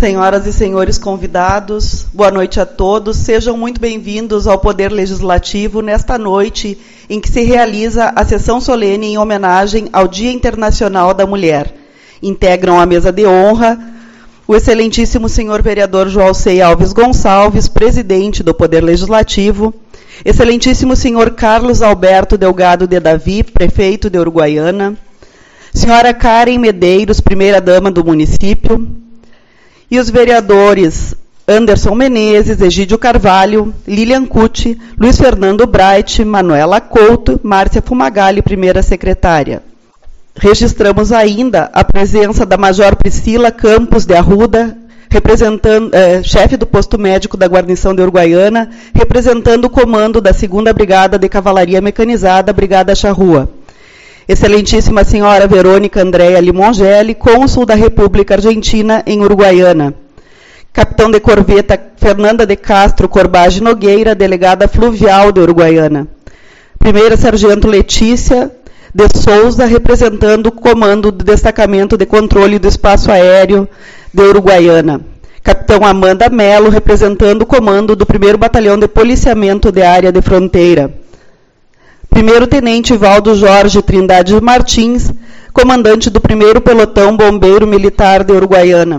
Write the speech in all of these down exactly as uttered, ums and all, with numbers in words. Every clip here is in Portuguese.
Senhoras e senhores convidados, boa noite a todos. Sejam muito bem-vindos ao Poder Legislativo nesta noite em que se realiza a sessão solene em homenagem ao Dia Internacional da Mulher. Integram a mesa de honra o excelentíssimo senhor vereador Joalcei Alves Gonçalves, presidente do Poder Legislativo, excelentíssimo senhor Carlos Alberto Delgado de Davi, prefeito de Uruguaiana, senhora Karen Medeiros, primeira-dama do município, e os vereadores Anderson Menezes, Egídio Carvalho, Lilian Cucci, Luiz Fernando Bright, Manuela Couto, Márcia Fumagalli, primeira secretária. Registramos ainda a presença da Major Priscila Campos de Arruda, representando, eh, chefe do posto médico da guarnição de Uruguaiana, representando o comando da segunda Brigada de Cavalaria Mecanizada, Brigada Charrua. Excelentíssima senhora Verônica Andréa Limongelli, cônsul da República Argentina em Uruguaiana. Capitão de corveta Fernanda de Castro Corbage Nogueira, delegada fluvial de Uruguaiana. Primeira sargento Letícia de Souza, representando o comando do destacamento de controle do espaço aéreo de Uruguaiana. Capitão Amanda Melo, representando o comando do primeiro batalhão de policiamento de área de fronteira. Primeiro-tenente Valdo Jorge Trindade Martins, comandante do primeiro pelotão bombeiro militar de Uruguaiana.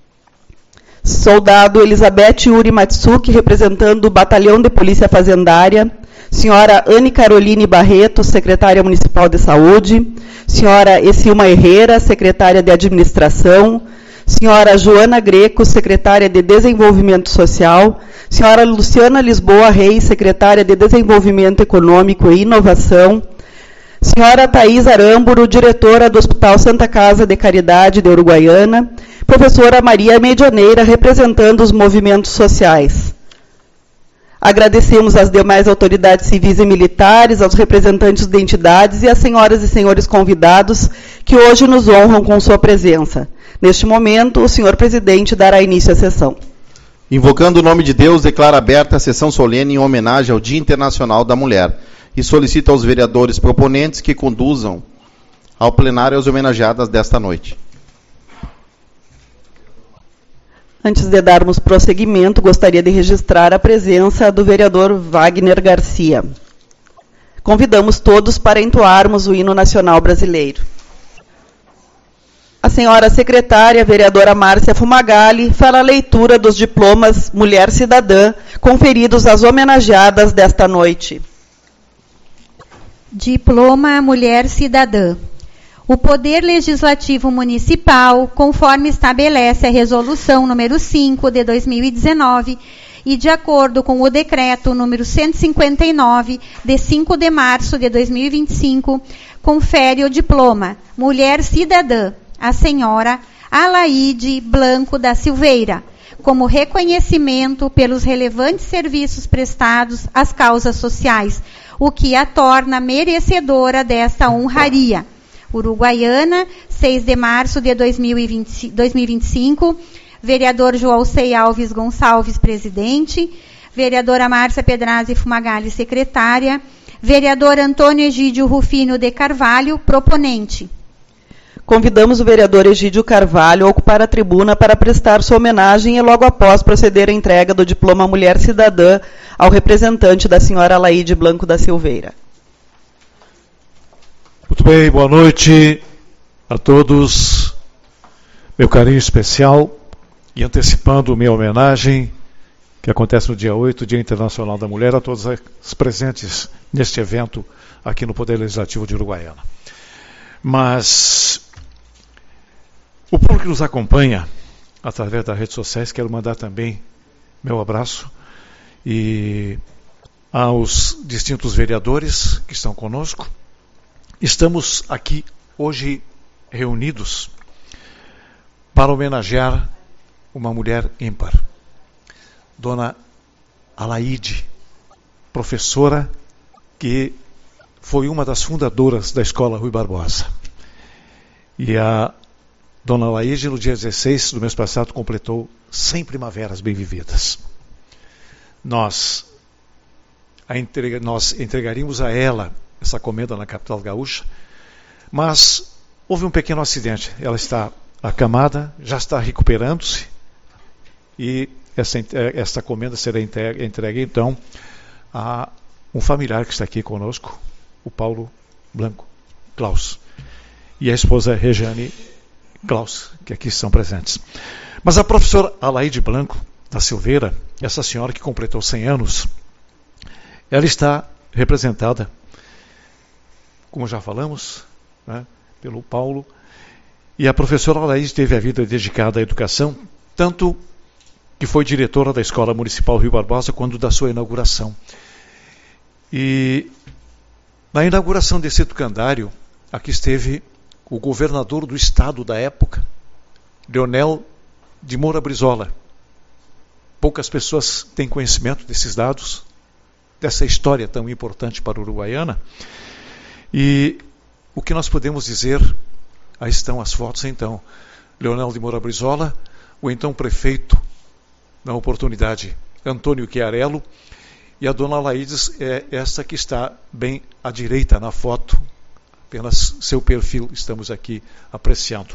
Soldado Elizabeth Yuri Matsuki, representando o batalhão de polícia fazendária. Senhora Anne Caroline Barreto, secretária municipal de saúde. Senhora Essilma Herrera, secretária de administração. Senhora Joana Greco, secretária de Desenvolvimento Social, senhora Luciana Lisboa Reis, secretária de Desenvolvimento Econômico e Inovação, senhora Thais Aramburu, diretora do Hospital Santa Casa de Caridade de Uruguaiana, professora Maria Medianeira, representando os movimentos sociais. Agradecemos às demais autoridades civis e militares, aos representantes de entidades e às senhoras e senhores convidados que hoje nos honram com sua presença. Neste momento, o senhor presidente dará início à sessão. Invocando o nome de Deus, declara aberta a sessão solene em homenagem ao Dia Internacional da Mulher e solicita aos vereadores proponentes que conduzam ao plenário as homenageadas desta noite. Antes de darmos prosseguimento, gostaria de registrar a presença do vereador Wagner Garcia. Convidamos todos para entoarmos o hino nacional brasileiro. A senhora secretária, vereadora Márcia Fumagalli, fará a leitura dos diplomas Mulher Cidadã, conferidos às homenageadas desta noite. Diploma Mulher Cidadã. O Poder Legislativo Municipal, conforme estabelece a Resolução número cinco de dois mil e dezenove, e de acordo com o Decreto número cento e cinquenta e nove, de cinco de março de dois mil e vinte e cinco, confere o diploma Mulher Cidadã à senhora Alaide Blanco da Silveira, como reconhecimento pelos relevantes serviços prestados às causas sociais, o que a torna merecedora desta honraria. Uruguaiana, seis de março de dois mil e vinte, dois mil e vinte e cinco, vereador Joalcei Alves Gonçalves, presidente, vereadora Márcia Pedrazzi Fumagalli, secretária, vereador Antônio Egídio Rufino de Carvalho, proponente. Convidamos o vereador Egídio Carvalho a ocupar a tribuna para prestar sua homenagem e logo após proceder à entrega do diploma Mulher Cidadã ao representante da senhora Alaide Blanco da Silveira. Muito bem, boa noite a todos. Meu carinho especial e antecipando minha homenagem, que acontece no dia oito, Dia Internacional da Mulher, a todos os presentes neste evento aqui no Poder Legislativo de Uruguaiana. Mas o público que nos acompanha através das redes sociais, quero mandar também meu abraço e aos distintos vereadores que estão conosco. Estamos aqui hoje reunidos para homenagear uma mulher ímpar, Dona Alaide, professora que foi uma das fundadoras da Escola Rui Barbosa. E a Dona Alaide, no dia dezesseis do mês passado, completou cem primaveras bem-vividas. Nós, a entrega, nós entregaríamos a ela essa comenda na capital gaúcha, mas houve um pequeno acidente. Ela está acamada, já está recuperando-se, e essa, essa comenda será entregue, entregue, então, a um familiar que está aqui conosco, o Paulo Blanco Klaus, e a esposa Regiane Klaus, que aqui estão presentes. Mas a professora Alaide Blanco da Silveira, essa senhora que completou cem anos, ela está representada, como já falamos, né, pelo Paulo, e a professora Alaide teve a vida dedicada à educação, tanto que foi diretora da Escola Municipal Rio Barbosa quando da sua inauguração. E na inauguração desse educandário, aqui esteve o governador do estado da época, Leonel de Moura Brizola. Poucas pessoas têm conhecimento desses dados, dessa história tão importante para a Uruguaiana. E o que nós podemos dizer, aí estão as fotos então, Leonel de Moura Brizola, o então prefeito, na oportunidade, Antônio Chiarello, e a dona Laides é essa que está bem à direita na foto, apenas seu perfil estamos aqui apreciando.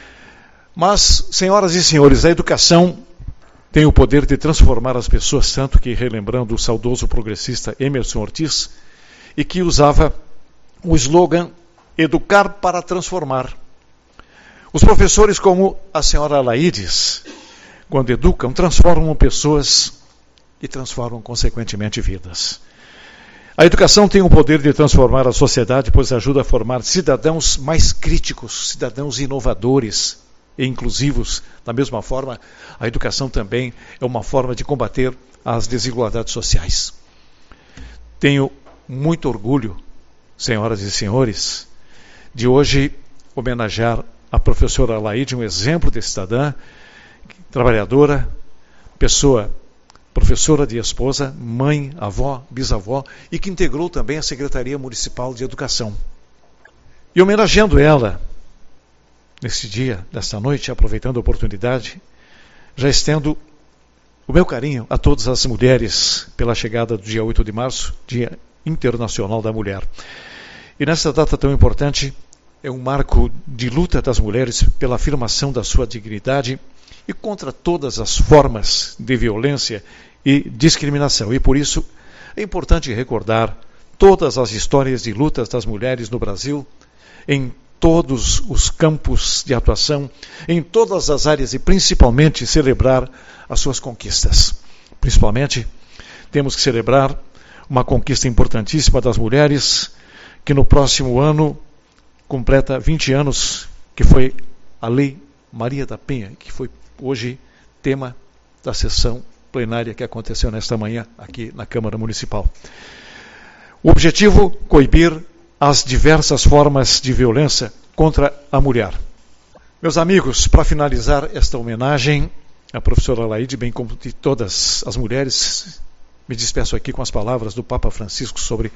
Mas, senhoras e senhores, a educação tem o poder de transformar as pessoas, tanto que, relembrando o saudoso progressista Emerson Ortiz, e que usava o slogan educar para transformar. Os professores, como a senhora Laides, quando educam, transformam pessoas e transformam, consequentemente, vidas. A educação tem o poder de transformar a sociedade, pois ajuda a formar cidadãos mais críticos, cidadãos inovadores e inclusivos. Da mesma forma, a educação também é uma forma de combater as desigualdades sociais. Tenho muito orgulho, senhoras e senhores, de hoje homenagear a professora Alaide, um exemplo de cidadã, trabalhadora, pessoa, professora de esposa, mãe, avó, bisavó, e que integrou também a Secretaria Municipal de Educação. E homenageando ela, nesse dia, nesta noite, aproveitando a oportunidade, já estendo o meu carinho a todas as mulheres pela chegada do dia oito de março, Dia Internacional da Mulher. E nessa data tão importante, é um marco de luta das mulheres pela afirmação da sua dignidade e contra todas as formas de violência e discriminação. E por isso é importante recordar todas as histórias de lutas das mulheres no Brasil, em todos os campos de atuação, em todas as áreas e principalmente celebrar as suas conquistas. Principalmente, temos que celebrar uma conquista importantíssima das mulheres, que no próximo ano completa vinte anos, que foi a Lei Maria da Penha, que foi hoje tema da sessão plenária que aconteceu nesta manhã aqui na Câmara Municipal. O objetivo, coibir as diversas formas de violência contra a mulher. Meus amigos, para finalizar esta homenagem à professora Alaide, bem como de todas as mulheres, me despeço aqui com as palavras do Papa Francisco sobre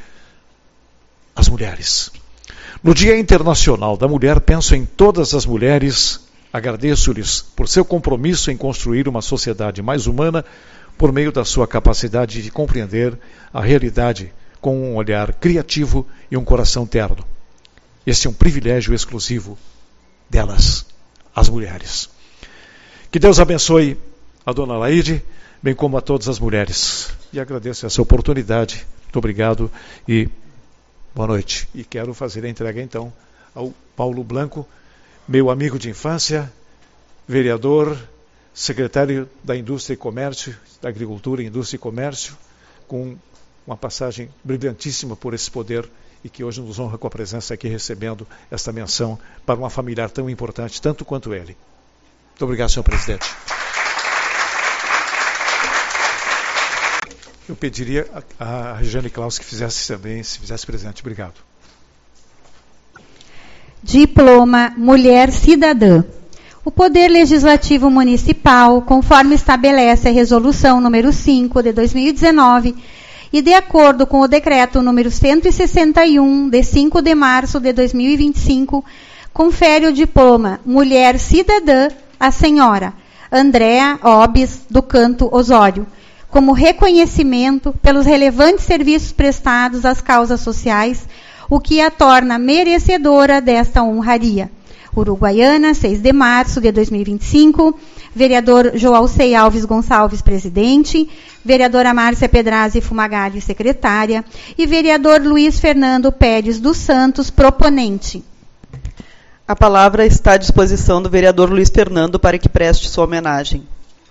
as mulheres. No Dia Internacional da Mulher, penso em todas as mulheres, agradeço-lhes por seu compromisso em construir uma sociedade mais humana por meio da sua capacidade de compreender a realidade com um olhar criativo e um coração terno. Este é um privilégio exclusivo delas, as mulheres. Que Deus abençoe a dona Alaide, bem como a todas as mulheres. E agradeço essa oportunidade. Muito obrigado e boa noite. E quero fazer a entrega, então, ao Paulo Blanco, meu amigo de infância, vereador, secretário da Indústria e Comércio, da Agricultura, Indústria e Comércio, com uma passagem brilhantíssima por esse poder e que hoje nos honra com a presença aqui recebendo esta menção para uma familiar tão importante, tanto quanto ele. Muito obrigado, senhor presidente. Eu pediria a, a Regiane Klaus que fizesse também, se fizesse presente. Obrigado. Diploma Mulher Cidadã. O Poder Legislativo Municipal, conforme estabelece a Resolução número cinco de dois mil e dezenove, e de acordo com o Decreto número cento e sessenta e um, de cinco de março de dois mil e vinte e cinco, confere o diploma Mulher Cidadã à senhora Andréa Obes do Canto Osório, como reconhecimento pelos relevantes serviços prestados às causas sociais, o que a torna merecedora desta honraria. Uruguaiana, seis de março de dois mil e vinte e cinco, vereador Joalcei Alves Gonçalves, presidente, vereadora Márcia Pedrazzi Fumagalli, secretária, e vereador Luiz Fernando Pérez dos Santos, proponente. A palavra está à disposição do vereador Luiz Fernando para que preste sua homenagem.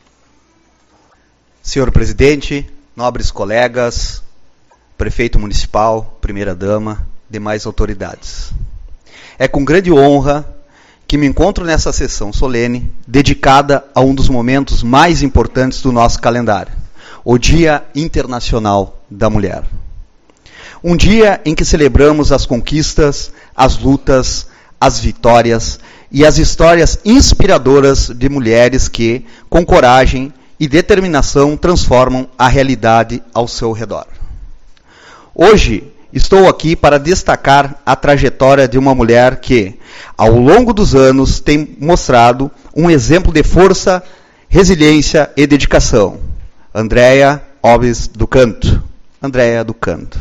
Senhor presidente, nobres colegas, prefeito municipal, primeira-dama, demais autoridades. É com grande honra que me encontro nessa sessão solene dedicada a um dos momentos mais importantes do nosso calendário, o Dia Internacional da Mulher. Um dia em que celebramos as conquistas, as lutas, as vitórias e as histórias inspiradoras de mulheres que, com coragem e determinação, transformam a realidade ao seu redor. Hoje, estou aqui para destacar a trajetória de uma mulher que, ao longo dos anos, tem mostrado um exemplo de força, resiliência e dedicação. Andréa Alves do Canto. Andréa do Canto.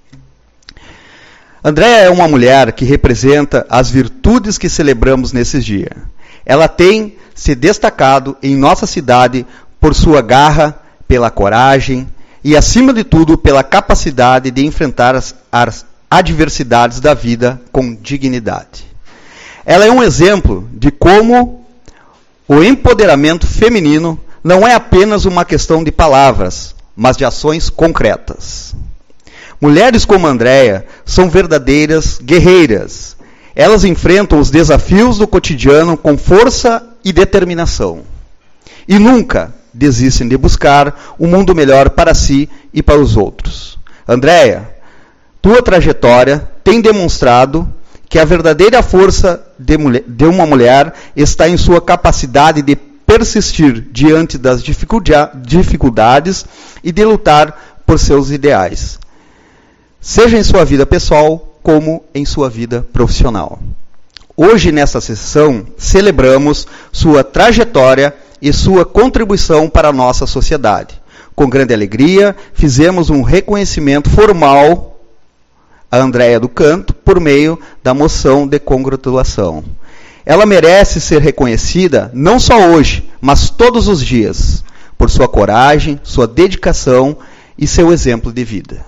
Andréa é uma mulher que representa as virtudes que celebramos nesses dias. Ela tem se destacado em nossa cidade por sua garra, pela coragem, e, acima de tudo, pela capacidade de enfrentar as, as adversidades da vida com dignidade. Ela é um exemplo de como o empoderamento feminino não é apenas uma questão de palavras, mas de ações concretas. Mulheres como Andréa são verdadeiras guerreiras. Elas enfrentam os desafios do cotidiano com força e determinação. E nunca desistem de buscar um mundo melhor para si e para os outros. Andréa, tua trajetória tem demonstrado que a verdadeira força de, mulher, de uma mulher está em sua capacidade de persistir diante das dificuldades e de lutar por seus ideais, seja em sua vida pessoal como em sua vida profissional. Hoje, nesta sessão, celebramos sua trajetória e sua contribuição para a nossa sociedade. Com grande alegria, fizemos um reconhecimento formal a Andréa do Canto por meio da moção de congratulação. Ela merece ser reconhecida não só hoje, mas todos os dias, por sua coragem, sua dedicação e seu exemplo de vida.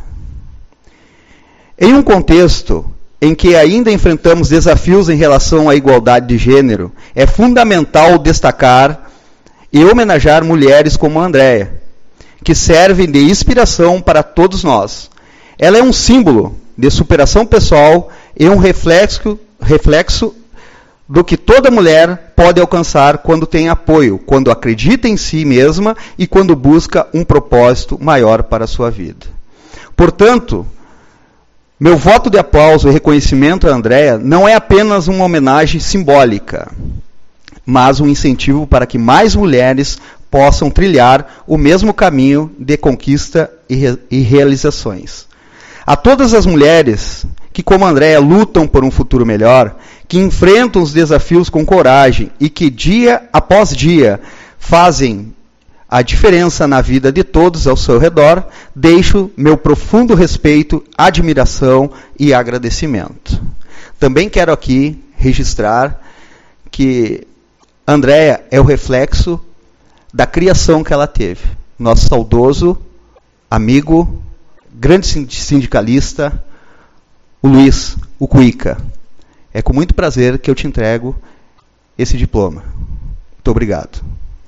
Em um contexto em que ainda enfrentamos desafios em relação à igualdade de gênero, é fundamental destacar e homenagear mulheres como a Andréa, que servem de inspiração para todos nós. Ela é um símbolo de superação pessoal e um reflexo, reflexo do que toda mulher pode alcançar quando tem apoio, quando acredita em si mesma e quando busca um propósito maior para a sua vida. Portanto, meu voto de aplauso e reconhecimento a Andréa não é apenas uma homenagem simbólica, mas um incentivo para que mais mulheres possam trilhar o mesmo caminho de conquista e, re e realizações. A todas as mulheres que, como Andréa, lutam por um futuro melhor, que enfrentam os desafios com coragem e que, dia após dia, fazem a diferença na vida de todos ao seu redor, deixo meu profundo respeito, admiração e agradecimento. Também quero aqui registrar que Andréa é o reflexo da criação que ela teve. Nosso saudoso amigo, grande sindicalista, o Luiz, o Cuica. É com muito prazer que eu te entrego esse diploma. Muito obrigado.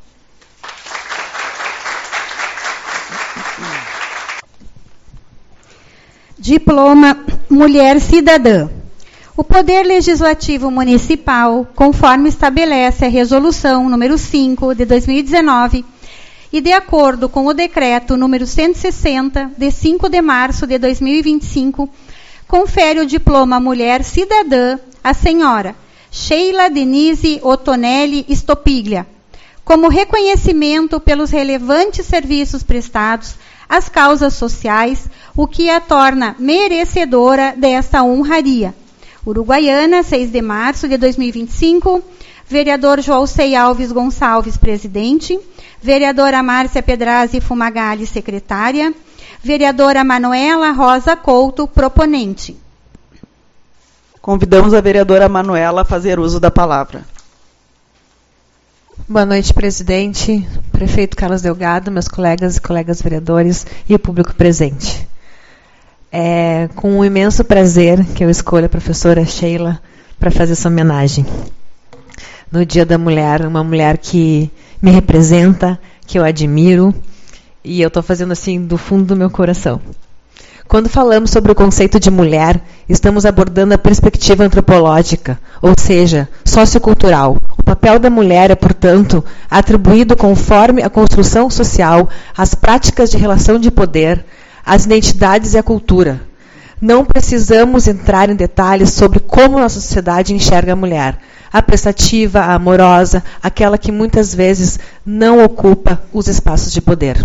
Diploma Mulher Cidadã. O Poder Legislativo Municipal, conforme estabelece a Resolução número cinco de dois mil e dezenove, e de acordo com o Decreto número cento e sessenta, de cinco de março de dois mil e vinte e cinco, confere o diploma Mulher Cidadã à senhora Sheila Denise Ottonelli Stopiglia, como reconhecimento pelos relevantes serviços prestados às causas sociais, o que a torna merecedora desta honraria. Uruguaiana, seis de março de dois mil e vinte e cinco, vereador Joalcei Alves Gonçalves, presidente, vereadora Márcia Pedrazzi Fumagalli, secretária, vereadora Manuela Rosa Couto, proponente. Convidamos a vereadora Manuela a fazer uso da palavra. Boa noite, presidente, prefeito Carlos Delgado, meus colegas e colegas vereadores e o público presente. É com um imenso prazer que eu escolho a professora Sheila para fazer essa homenagem. No Dia da Mulher, uma mulher que me representa, que eu admiro, e eu estou fazendo assim do fundo do meu coração. Quando falamos sobre o conceito de mulher, estamos abordando a perspectiva antropológica, ou seja, sociocultural. O papel da mulher é, portanto, atribuído conforme a construção social, as práticas de relação de poder, as identidades e a cultura. Não precisamos entrar em detalhes sobre como nossa sociedade enxerga a mulher, a prestativa, a amorosa, aquela que muitas vezes não ocupa os espaços de poder.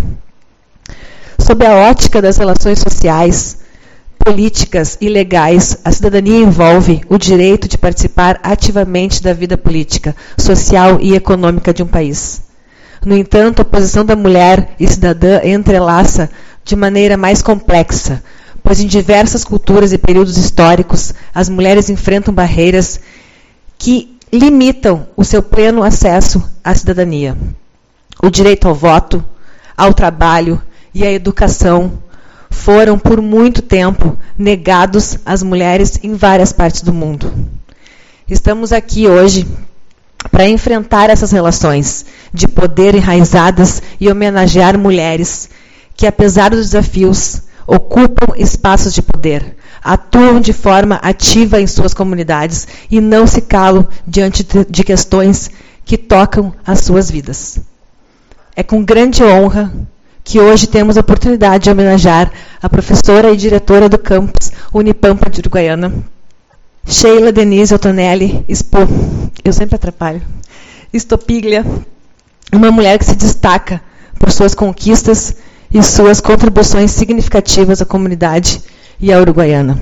Sob a ótica das relações sociais, políticas e legais, a cidadania envolve o direito de participar ativamente da vida política, social e econômica de um país. No entanto, a posição da mulher e cidadã entrelaça de maneira mais complexa, pois em diversas culturas e períodos históricos, as mulheres enfrentam barreiras que limitam o seu pleno acesso à cidadania. O direito ao voto, ao trabalho e à educação foram, por muito tempo, negados às mulheres em várias partes do mundo. Estamos aqui hoje para enfrentar essas relações de poder enraizadas e homenagear mulheres que, apesar dos desafios, ocupam espaços de poder, atuam de forma ativa em suas comunidades e não se calam diante de questões que tocam as suas vidas. É com grande honra que hoje temos a oportunidade de homenagear a professora e diretora do campus Unipampa de Uruguaiana, Sheila Denise Ottonelli Spo, eu sempre atrapalho, Stopiglia, uma mulher que se destaca por suas conquistas e suas contribuições significativas à comunidade e à Uruguaiana.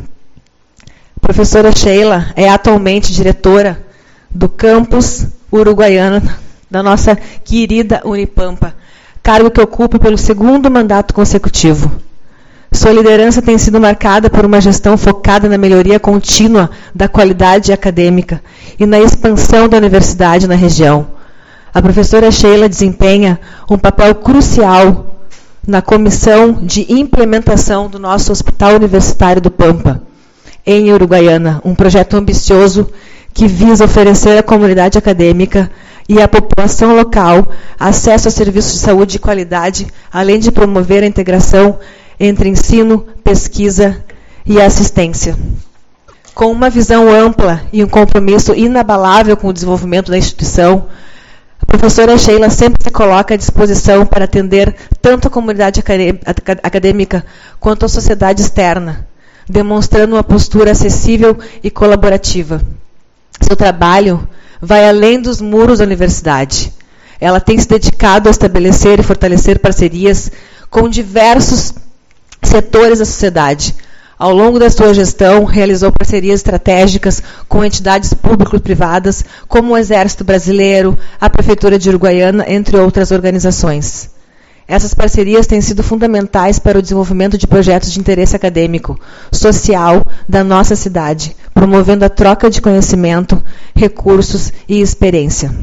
A professora Sheila é atualmente diretora do campus Uruguaiana da nossa querida Unipampa, cargo que ocupa pelo segundo mandato consecutivo. Sua liderança tem sido marcada por uma gestão focada na melhoria contínua da qualidade acadêmica e na expansão da universidade na região. A professora Sheila desempenha um papel crucial na comissão de implementação do nosso Hospital Universitário do Pampa, em Uruguaiana, um projeto ambicioso que visa oferecer à comunidade acadêmica e à população local acesso a serviços de saúde de qualidade, além de promover a integração entre ensino, pesquisa e assistência. Com uma visão ampla e um compromisso inabalável com o desenvolvimento da instituição, a professora Sheila sempre se coloca à disposição para atender tanto a comunidade acadêmica quanto a sociedade externa, demonstrando uma postura acessível e colaborativa. Seu trabalho vai além dos muros da universidade. Ela tem se dedicado a estabelecer e fortalecer parcerias com diversos setores da sociedade. Ao longo da sua gestão, realizou parcerias estratégicas com entidades público-privadas, como o Exército Brasileiro, a Prefeitura de Uruguaiana, entre outras organizações. Essas parcerias têm sido fundamentais para o desenvolvimento de projetos de interesse acadêmico, social da nossa cidade, promovendo a troca de conhecimento, recursos e experiência.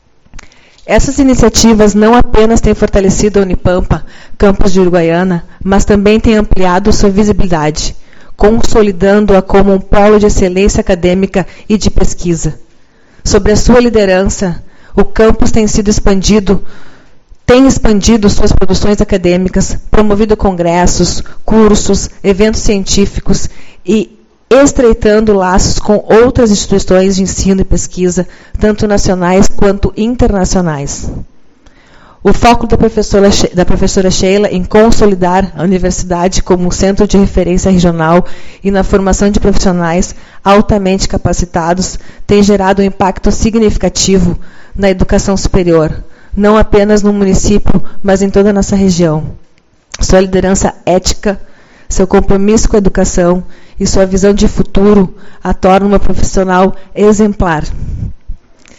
Essas iniciativas não apenas têm fortalecido a Unipampa, campus de Uruguaiana, mas também têm ampliado sua visibilidade, consolidando-a como um polo de excelência acadêmica e de pesquisa. Sob a sua liderança, o campus tem sido expandido tem expandido suas produções acadêmicas, promovido congressos, cursos, eventos científicos e estreitando laços com outras instituições de ensino e pesquisa, tanto nacionais quanto internacionais. O foco da professora, da professora Sheila em consolidar a universidade como um centro de referência regional e na formação de profissionais altamente capacitados tem gerado um impacto significativo na educação superior, não apenas no município, mas em toda a nossa região. Sua liderança ética, seu compromisso com a educação e sua visão de futuro a tornam uma profissional exemplar,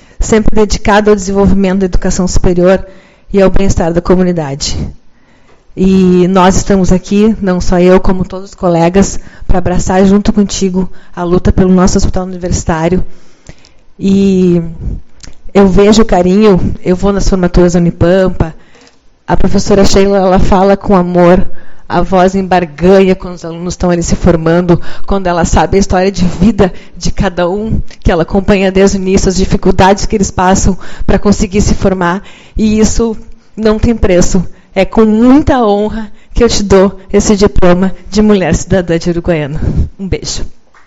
sempre dedicada ao desenvolvimento da educação superior e ao bem-estar da comunidade. E nós estamos aqui, não só eu, como todos os colegas, para abraçar junto contigo a luta pelo nosso hospital universitário. E eu vejo o carinho, eu vou nas formaturas da Unipampa, a professora Sheila, ela fala com amor, a voz embarganha quando os alunos estão ali se formando, quando ela sabe a história de vida de cada um, que ela acompanha desde o início, as dificuldades que eles passam para conseguir se formar, e isso não tem preço. É com muita honra que eu te dou esse diploma de Mulher Cidadã de Uruguaiana. Um beijo.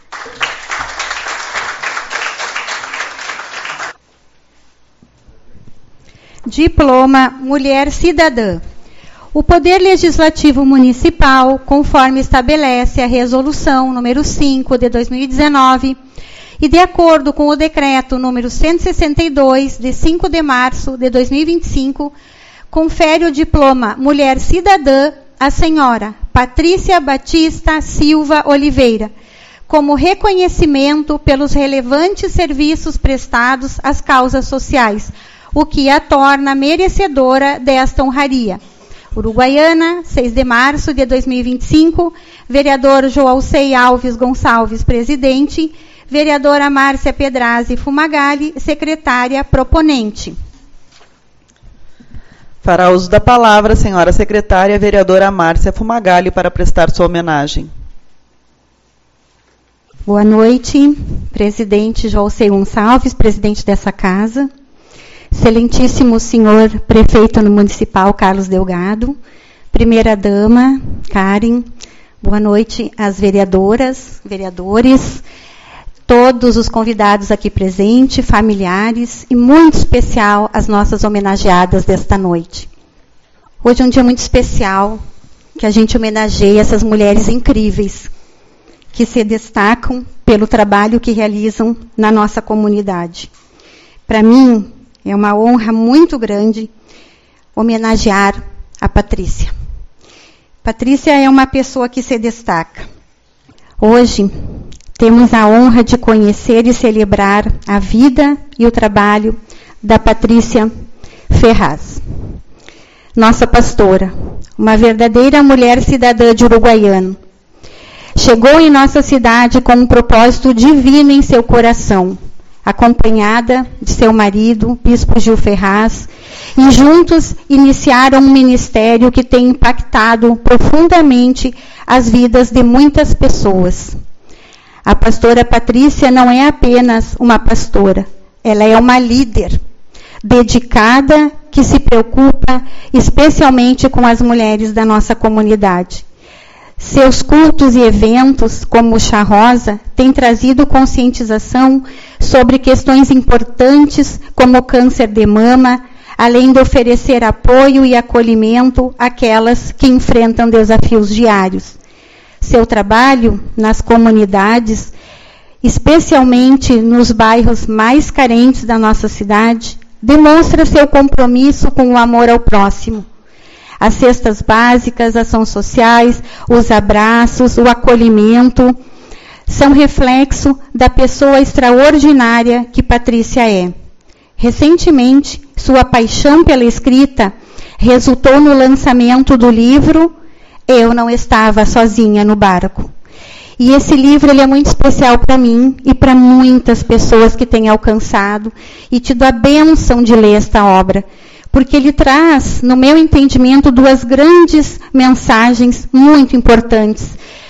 Diploma Mulher Cidadã. O Poder Legislativo Municipal, conforme estabelece a Resolução número cinco de dois mil e dezenove, e de acordo com o Decreto número cento e sessenta e dois, de cinco de março de dois mil e vinte e cinco, confere o diploma Mulher Cidadã à senhora Patrícia Batista Silva Oliveira, como reconhecimento pelos relevantes serviços prestados às causas sociais, o que a torna merecedora desta honraria. Uruguaiana, seis de março de dois mil e vinte e cinco, vereador Joalcei Alves Gonçalves, presidente, vereadora Márcia Pedrazzi Fumagalli, secretária proponente. Fará uso da palavra a senhora secretária, vereadora Márcia Fumagalli, para prestar sua homenagem. Boa noite, presidente Joalcei Gonçalves, presidente dessa casa. Excelentíssimo senhor prefeito municipal Carlos Delgado, primeira-dama Karen, boa noite às vereadoras, vereadores, todos os convidados aqui presentes, familiares, e muito especial as nossas homenageadas desta noite. Hoje é um dia muito especial, que a gente homenageia essas mulheres incríveis, que se destacam pelo trabalho que realizam na nossa comunidade. Para mim, é uma honra muito grande homenagear a Patrícia. Patrícia é uma pessoa que se destaca. Hoje, temos a honra de conhecer e celebrar a vida e o trabalho da Patrícia Ferraz. Nossa pastora, uma verdadeira mulher cidadã de Uruguaiana. Chegou em nossa cidade com um propósito divino em seu coração, acompanhada de seu marido, Bispo Gil Ferraz, e juntos iniciaram um ministério que tem impactado profundamente as vidas de muitas pessoas. A pastora Patrícia não é apenas uma pastora, ela é uma líder dedicada que se preocupa especialmente com as mulheres da nossa comunidade. Seus cultos e eventos, como o Chá Rosa, têm trazido conscientização sobre questões importantes como o câncer de mama, além de oferecer apoio e acolhimento àquelas que enfrentam desafios diários. Seu trabalho nas comunidades, especialmente nos bairros mais carentes da nossa cidade, demonstra seu compromisso com o amor ao próximo. As cestas básicas, ações sociais, os abraços, o acolhimento, são reflexo da pessoa extraordinária que Patrícia é. Recentemente, sua paixão pela escrita resultou no lançamento do livro Eu Não Estava Sozinha no Barco. E esse livro ele é muito especial para mim e para muitas pessoas que têm alcançado e tido a bênção de ler esta obra, porque ele traz, no meu entendimento, duas grandes mensagens muito importantes.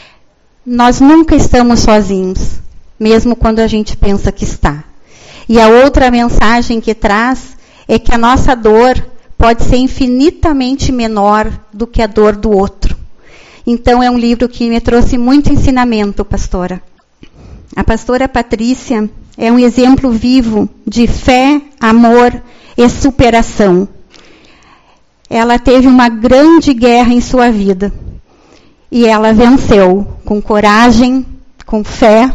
Nós nunca estamos sozinhos, mesmo quando a gente pensa que está. E a outra mensagem que traz é que a nossa dor pode ser infinitamente menor do que a dor do outro. Então, é um livro que me trouxe muito ensinamento, pastora. A pastora Patrícia é um exemplo vivo de fé, amor e superação. Ela teve uma grande guerra em sua vida. E ela venceu com coragem, com fé,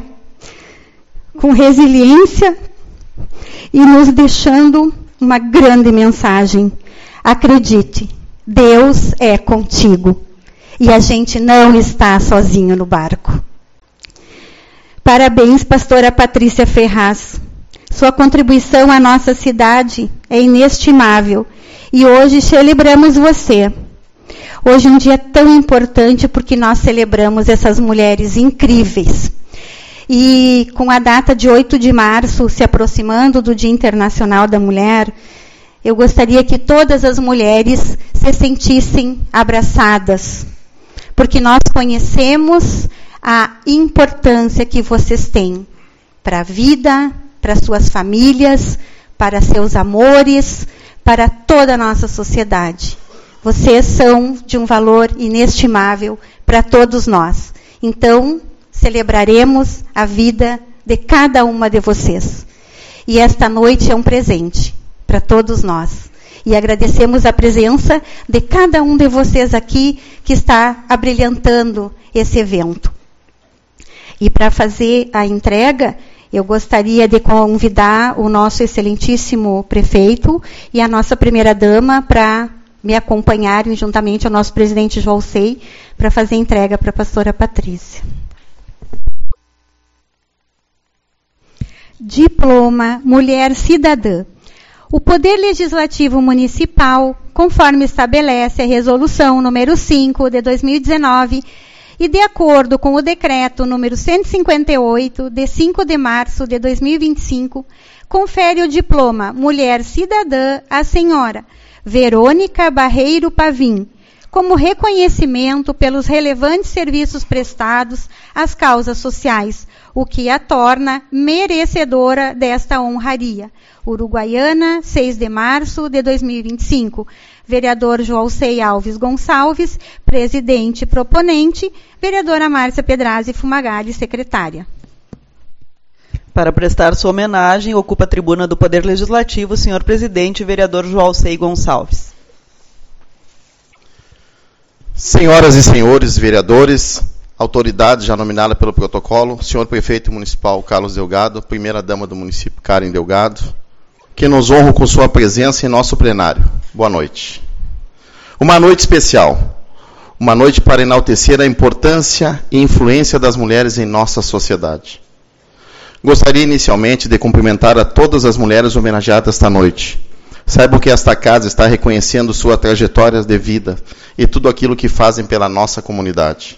com resiliência e nos deixando uma grande mensagem. Acredite, Deus é contigo. E a gente não está sozinho no barco. Parabéns, pastora Patrícia Ferraz. Sua contribuição à nossa cidade é inestimável. E hoje celebramos você. Hoje é um dia tão importante porque nós celebramos essas mulheres incríveis. E com a data de oito de março se aproximando do Dia Internacional da Mulher, eu gostaria que todas as mulheres se sentissem abraçadas, porque nós conhecemos a importância que vocês têm para a vida, para suas famílias, para seus amores, para toda a nossa sociedade. Vocês são de um valor inestimável para todos nós. Então, celebraremos a vida de cada uma de vocês. E esta noite é um presente para todos nós. E agradecemos a presença de cada um de vocês aqui que está abrilhantando esse evento. E para fazer a entrega, eu gostaria de convidar o nosso excelentíssimo prefeito e a nossa primeira-dama para me acompanharem, juntamente ao nosso presidente João Sei, para fazer a entrega para a pastora Patrícia. Diploma Mulher Cidadã. O Poder Legislativo Municipal, conforme estabelece a Resolução número cinco de dois mil e dezenove, e de acordo com o Decreto número cento e cinquenta e oito, de cinco de março de dois mil e vinte e cinco, confere o diploma Mulher Cidadã à senhora Verônica Barreiro Pavim, como reconhecimento pelos relevantes serviços prestados às causas sociais, o que a torna merecedora desta honraria. Uruguaiana, seis de março de dois mil e vinte e cinco. Vereador Joalcei Alves Gonçalves, presidente proponente. Vereadora Márcia Pedrazzi Fumagalli, secretária. Para prestar sua homenagem, ocupa a tribuna do Poder Legislativo o senhor presidente, vereador Joalcei Gonçalves. Senhoras e senhores vereadores, autoridade já nominada pelo protocolo, senhor prefeito municipal Carlos Delgado, primeira-dama do município Karen Delgado, que nos honram com sua presença em nosso plenário. Boa noite. Uma noite especial, uma noite para enaltecer a importância e influência das mulheres em nossa sociedade. Gostaria inicialmente de cumprimentar a todas as mulheres homenageadas esta noite. Saibam que esta casa está reconhecendo sua trajetória de vida e tudo aquilo que fazem pela nossa comunidade.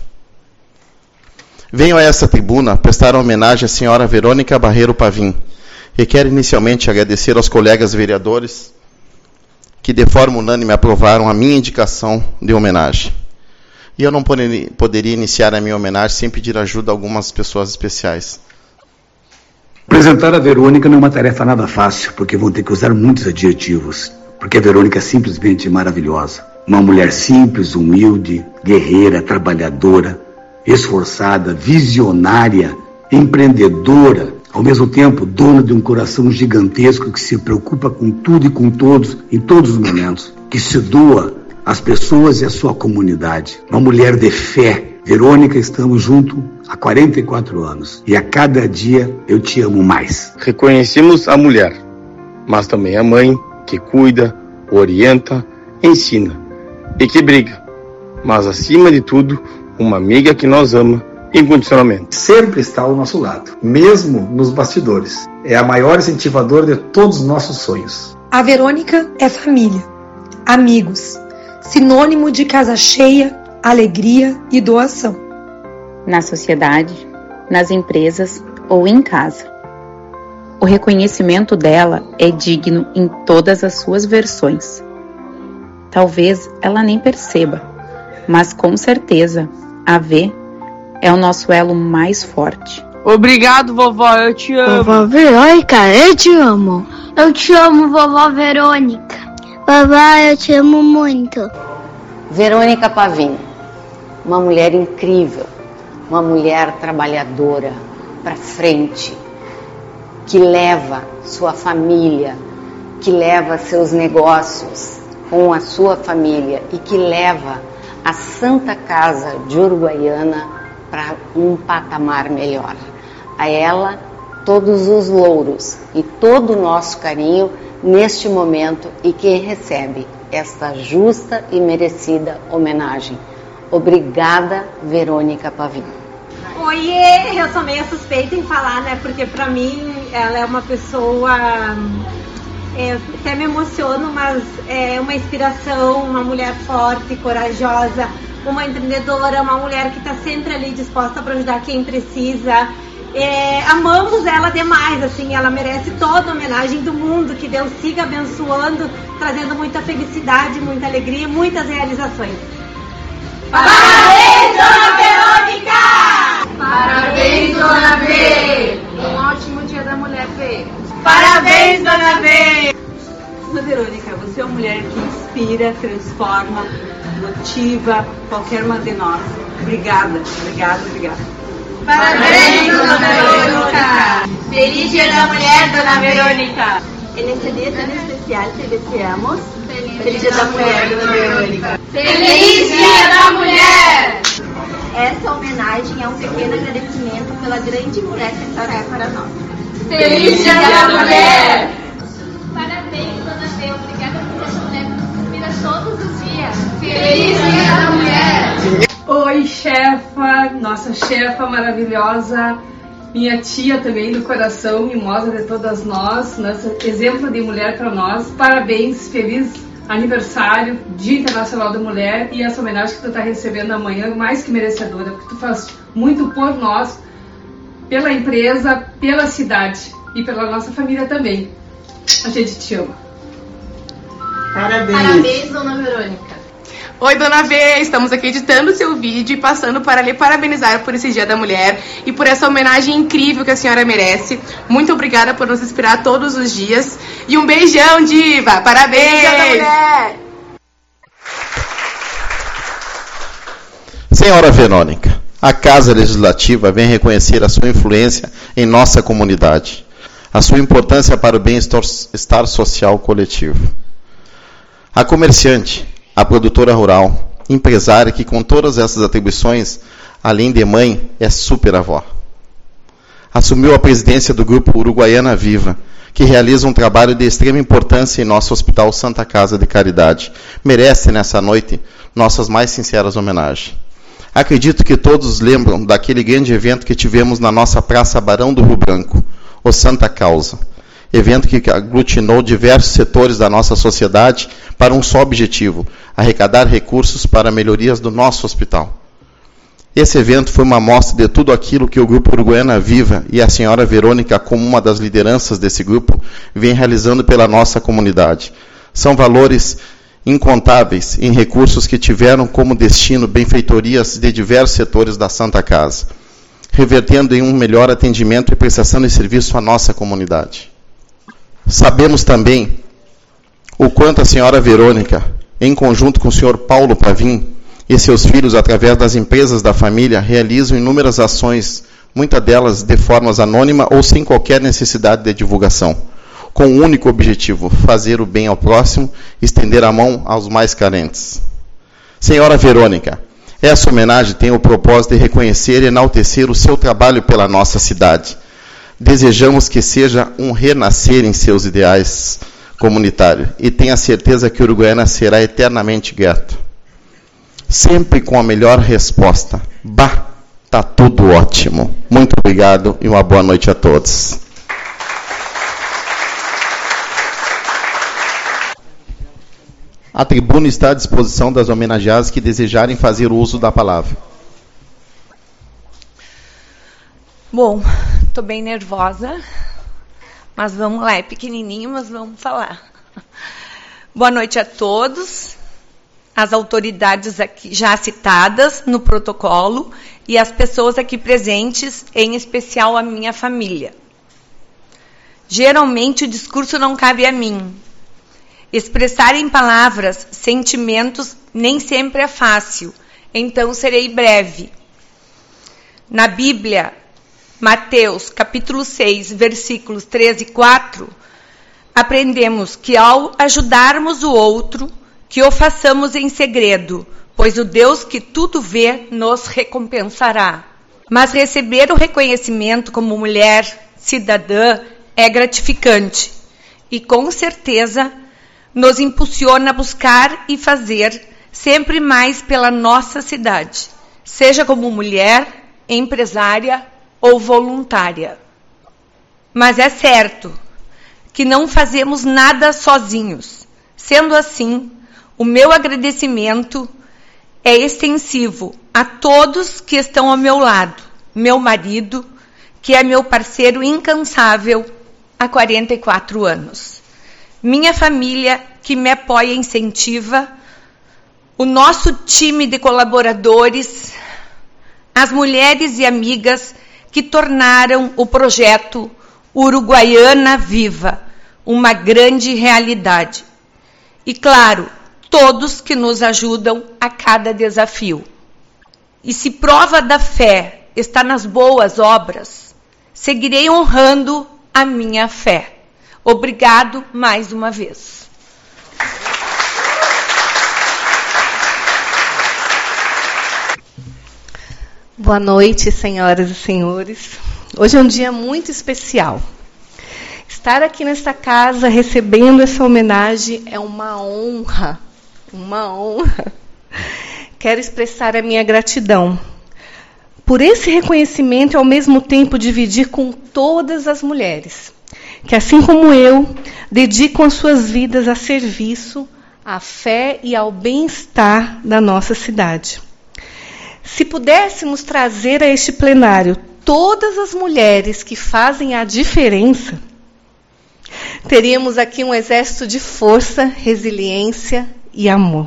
Venho a esta tribuna prestar homenagem à senhora Verônica Barreiro Pavim, e quero inicialmente agradecer aos colegas vereadores que de forma unânime aprovaram a minha indicação de homenagem. E eu não poderia iniciar a minha homenagem sem pedir ajuda a algumas pessoas especiais. Apresentar a Verônica não é uma tarefa nada fácil, porque vão ter que usar muitos adjetivos, porque a Verônica é simplesmente maravilhosa. Uma mulher simples, humilde, guerreira, trabalhadora, esforçada, visionária, empreendedora, ao mesmo tempo dona de um coração gigantesco que se preocupa com tudo e com todos, em todos os momentos, que se doa às pessoas e à sua comunidade. Uma mulher de fé. Verônica, estamos juntos há quarenta e quatro anos e a cada dia eu te amo mais. Reconhecemos a mulher, mas também a mãe que cuida, orienta, ensina e que briga, mas acima de tudo, uma amiga que nos ama incondicionalmente. Sempre está ao nosso lado, mesmo nos bastidores. É a maior incentivadora de todos os nossos sonhos. A Verônica é família, amigos, sinônimo de casa cheia, alegria e doação. Na sociedade, nas empresas ou em casa. O reconhecimento dela é digno em todas as suas versões. Talvez ela nem perceba, mas com certeza a V é o nosso elo mais forte. Obrigado, vovó, eu te amo. Vovó Verônica, eu te amo. Eu te amo, vovó Verônica. Vovó, eu te amo muito. Verônica Pavim, uma mulher incrível, uma mulher trabalhadora, para frente, que leva sua família, que leva seus negócios com a sua família e que leva a Santa Casa de Uruguaiana para um patamar melhor. A ela, todos os louros e todo o nosso carinho neste momento e quem recebe esta justa e merecida homenagem. Obrigada, Verônica Pavim. Oiê, eu sou meio suspeita em falar, né? Porque pra mim ela é uma pessoa é, até me emociono, mas é uma inspiração, uma mulher forte, corajosa, uma empreendedora, uma mulher que está sempre ali disposta para ajudar quem precisa. É, amamos ela demais, assim, ela merece toda a homenagem do mundo, que Deus siga abençoando, trazendo muita felicidade, muita alegria e muitas realizações. Parabéns, Dona Verônica! Parabéns, Dona V! Um ótimo Dia da Mulher, V! Parabéns, Dona V! Dona Verônica, você é uma mulher que inspira, transforma, motiva qualquer uma de nós. Obrigada, obrigada, obrigada. Parabéns, Dona Verônica! Feliz Dia da Mulher, Dona Verônica! En este día tan especial te deseamos Feliz Dia da Mulher, Dona Verônica! Feliz Dia da Mulher! Essa homenagem é um pequeno agradecimento pela grande mulher que a senhora é para nós. Feliz Dia da Mulher! Parabéns, Dona V. Obrigada por essa mulher que nos inspira todos os dias. Feliz Dia da Mulher! Oi, chefa, nossa chefa maravilhosa, minha tia também do coração, mimosa de todas nós, nosso exemplo de mulher para nós. Parabéns, feliz aniversário, Dia Internacional da Mulher, e essa homenagem que tu está recebendo amanhã, mais que merecedora, porque tu faz muito por nós, pela empresa, pela cidade e pela nossa família também. A gente te ama. Parabéns. Parabéns, Dona Verônica. Oi, Dona V, estamos aqui editando seu vídeo e passando para lhe parabenizar por esse Dia da Mulher e por essa homenagem incrível que a senhora merece. Muito obrigada por nos inspirar todos os dias. E um beijão, diva! Parabéns! Feliz Dia da Mulher! Senhora Verônica, a Casa Legislativa vem reconhecer a sua influência em nossa comunidade, a sua importância para o bem-estar social coletivo. A comerciante, a produtora rural, empresária que com todas essas atribuições, além de mãe, é super avó. Assumiu a presidência do grupo Uruguaiana Viva, que realiza um trabalho de extrema importância em nosso Hospital Santa Casa de Caridade. Merece, nessa noite, nossas mais sinceras homenagens. Acredito que todos lembram daquele grande evento que tivemos na nossa Praça Barão do Rio Branco, o Santa Causa. Evento que aglutinou diversos setores da nossa sociedade para um só objetivo, arrecadar recursos para melhorias do nosso hospital. Esse evento foi uma amostra de tudo aquilo que o Grupo Uruguaiana Viva e a senhora Verônica, como uma das lideranças desse grupo, vem realizando pela nossa comunidade. São valores incontáveis em recursos que tiveram como destino benfeitorias de diversos setores da Santa Casa, revertendo em um melhor atendimento e prestação de serviço à nossa comunidade. Sabemos também o quanto a senhora Verônica, em conjunto com o senhor Paulo Pavim e seus filhos, através das empresas da família, realizam inúmeras ações, muitas delas de formas anônimas ou sem qualquer necessidade de divulgação, com o único objetivo, fazer o bem ao próximo, estender a mão aos mais carentes. Senhora Verônica, essa homenagem tem o propósito de reconhecer e enaltecer o seu trabalho pela nossa cidade. Desejamos que seja um renascer em seus ideais comunitários e tenha certeza que Uruguaiana será eternamente grato. Sempre com a melhor resposta. Bah, tá tudo ótimo. Muito obrigado e uma boa noite a todos. A tribuna está à disposição das homenageadas que desejarem fazer uso da palavra. Bom, estou bem nervosa, mas vamos lá, é pequenininho, mas vamos falar. Boa noite a todos, as autoridades aqui já citadas no protocolo e as pessoas aqui presentes, em especial a minha família. Geralmente o discurso não cabe a mim. Expressar em palavras sentimentos nem sempre é fácil, então serei breve. Na Bíblia, Mateus, capítulo seis, versículos três e quatro, aprendemos que ao ajudarmos o outro, que o façamos em segredo, pois o Deus que tudo vê nos recompensará. Mas receber o reconhecimento como mulher cidadã é gratificante e, com certeza, nos impulsiona a buscar e fazer sempre mais pela nossa cidade, seja como mulher, empresária ou voluntária. Mas é certo que não fazemos nada sozinhos. Sendo assim, o meu agradecimento é extensivo a todos que estão ao meu lado. Meu marido, que é meu parceiro incansável há quarenta e quatro anos. Minha família, que me apoia e incentiva. O nosso time de colaboradores. As mulheres e amigas que tornaram o projeto Uruguaiana Viva uma grande realidade. E, claro, todos que nos ajudam a cada desafio. E se prova da fé está nas boas obras, seguirei honrando a minha fé. Obrigado mais uma vez. Boa noite, senhoras e senhores. Hoje é um dia muito especial. Estar aqui nesta casa recebendo essa homenagem é uma honra, uma honra. Quero expressar a minha gratidão por esse reconhecimento e, ao mesmo tempo, dividir com todas as mulheres que, assim como eu, dedicam as suas vidas a serviço, à fé e ao bem-estar da nossa cidade. Se pudéssemos trazer a este plenário todas as mulheres que fazem a diferença, teríamos aqui um exército de força, resiliência e amor.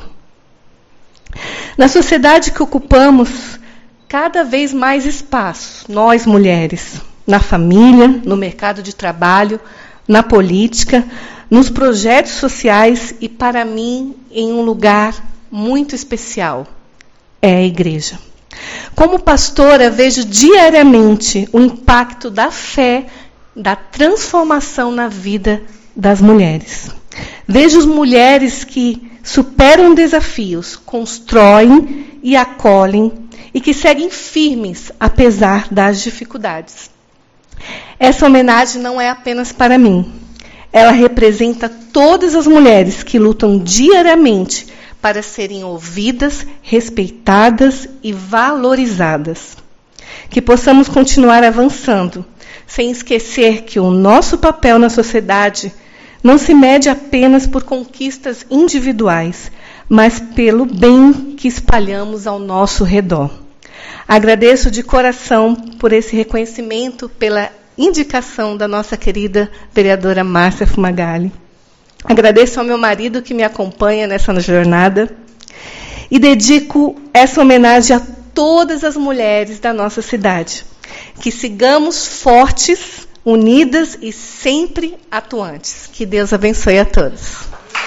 Na sociedade que ocupamos cada vez mais espaço, nós mulheres, na família, no mercado de trabalho, na política, nos projetos sociais e, para mim, em um lugar muito especial, é a igreja. Como pastora, vejo diariamente o impacto da fé, da transformação na vida das mulheres. Vejo as mulheres que superam desafios, constroem e acolhem e que seguem firmes apesar das dificuldades. Essa homenagem não é apenas para mim. Ela representa todas as mulheres que lutam diariamente para serem ouvidas, respeitadas e valorizadas. Que possamos continuar avançando, sem esquecer que o nosso papel na sociedade não se mede apenas por conquistas individuais, mas pelo bem que espalhamos ao nosso redor. Agradeço de coração por esse reconhecimento, pela indicação da nossa querida vereadora Márcia Fumagalli. Agradeço ao meu marido que me acompanha nessa jornada e dedico essa homenagem a todas as mulheres da nossa cidade. Que sigamos fortes, unidas e sempre atuantes. Que Deus abençoe a todos.